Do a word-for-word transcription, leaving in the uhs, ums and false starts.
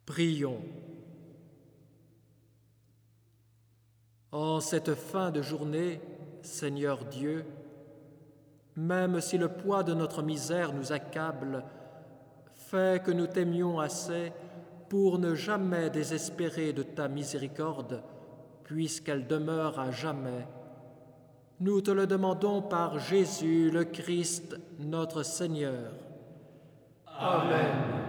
Prions. En cette fin de journée, Seigneur Dieu, même si le poids de notre misère nous accable, fais que nous t'aimions assez pour ne jamais désespérer de ta miséricorde, puisqu'elle demeure à jamais. Nous te le demandons par Jésus le Christ, notre Seigneur. Amen.